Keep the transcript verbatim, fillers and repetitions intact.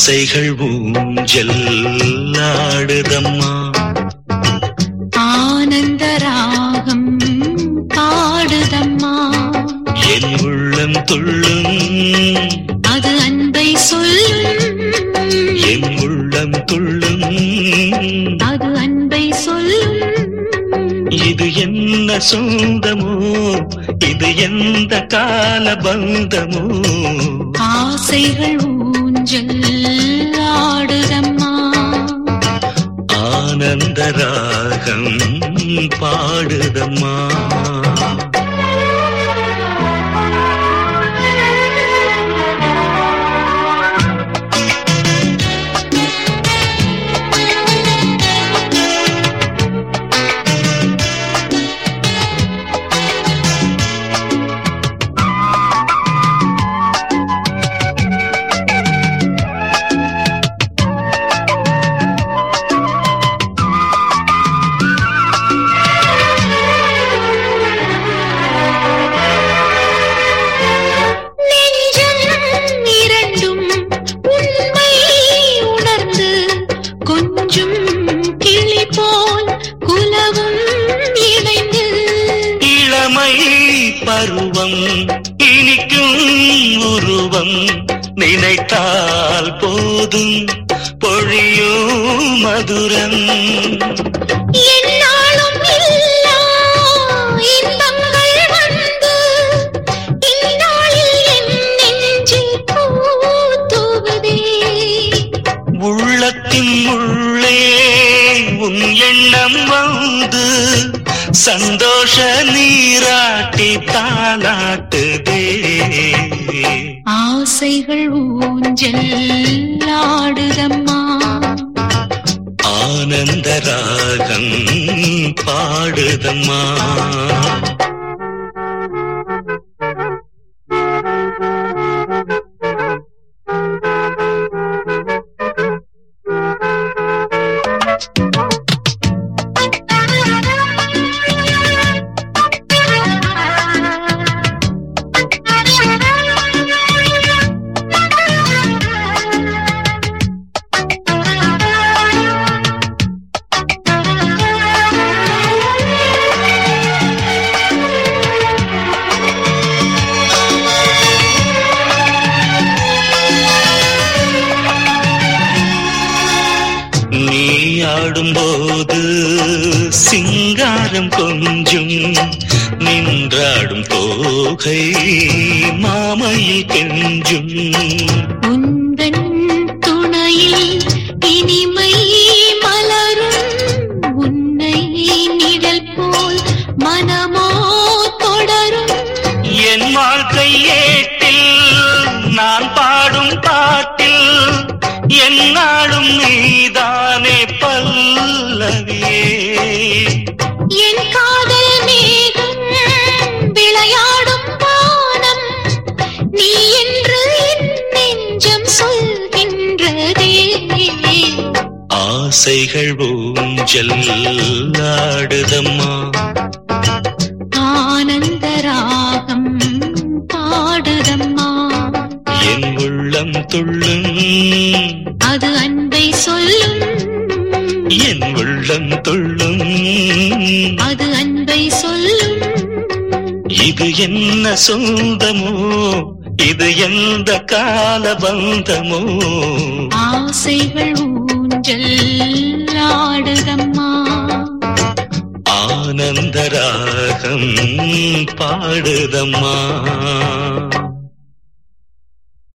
ஆசைகள் ஊஞ்சல் ஆடுதம்மா, ஆனந்த ராகம் பாடுதம்மா. என் உள்ளம் துள்ளும் அது அன்பை சொல்லும், என் உள்ளம் துள்ளும் அது அன்பை சொல்லும். இது என்ன சொந்தமோ, இது எந்த கால பந்தமோ, ஆசைகள் ஊஞ்சல் ஆடுதம்மா, ஆனந்த ராகம் பாடுதம்மா. பருவம் இனிக்கும் உருவம் நினைத்தால் போதும் பொழியும் மதுரம். என்னாலும் இல்லா இன்பங்கள் வந்து இந்நாளில் என் நெஞ்சில் பூத்துவதே. உள்ளத்தின் உள்ளே உன் எண்ணம் வந்து சந்தோஷ நீராட்டி தாலாட்டுதே. ஆசைகள் ஊஞ்சல் ஆடுதம்மா, ஆனந்த ராகம் பாடுதம்மா. நீ ஆடும்போது சிங்காரம் கொஞ்சும், நின்றாடும் தோகை மாமையில் கெஞ்சும். உந்தன் துணையில் இனிமை மலரும், உன்னை நிழல் போல் மனமோ தொடரும். என் வாழ்க்கை ஏட்டில் நான் பாடும் பாட்டில் என்னாலும் நீதானே பல்லவியே. என் காதல் மேகம் விளையாடும் வானம், நீ என்று என் நெஞ்சம் சொல்கின்றதே. ஆசைகள் ஊஞ்சல் ஆடுதம்மா, ஆனந்த ராகம் பாடுதம்மா. என் உள்ளம் துள்ளும் அது அன்பை சொல்லும், என் உள்ளம் துள்ளும் அது அன்பை சொல்லும். இது என்ன சொந்தமோ, இது எந்த கால பந்தமோ, ஆசைகள் ஊஞ்சல் ஆடுதம்மா, ஆனந்த ராகம் பாடுதம்மா.